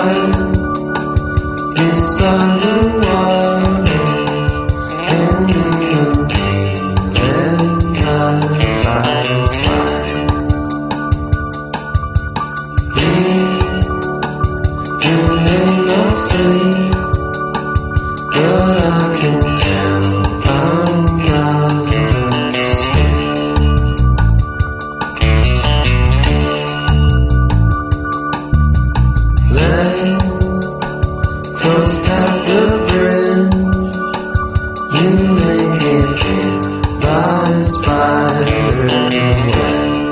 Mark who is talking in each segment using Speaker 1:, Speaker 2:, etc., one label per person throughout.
Speaker 1: beside the water, and in the moonlit night, fireflies. We may not sleep, but I can tell I'm not asleep. Land goes past the bridge, you may get hit by spider webs.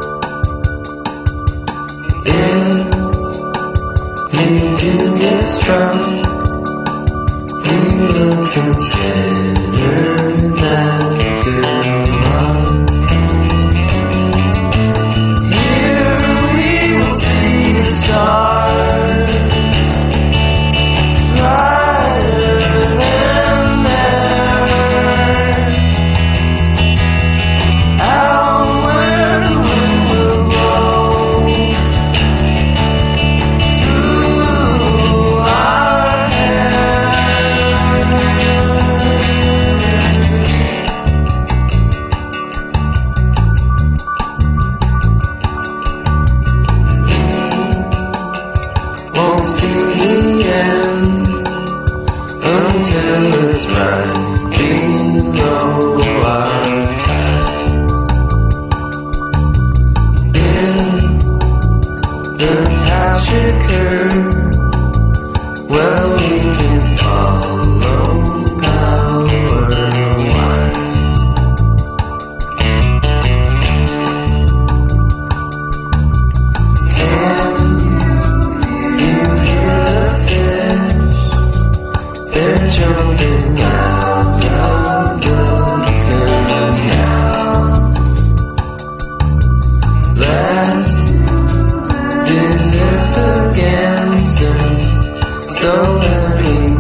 Speaker 1: If you do get struck, we will consider that good luck. Here we will see the stars, brighter than ever, out where the wind will blow through our hair. Won't see the end until it's right below our ties. If the pasture curve, well, we can follow our wise. Can you hear the fish? They're jumping out of the canal. Last is this again, so let me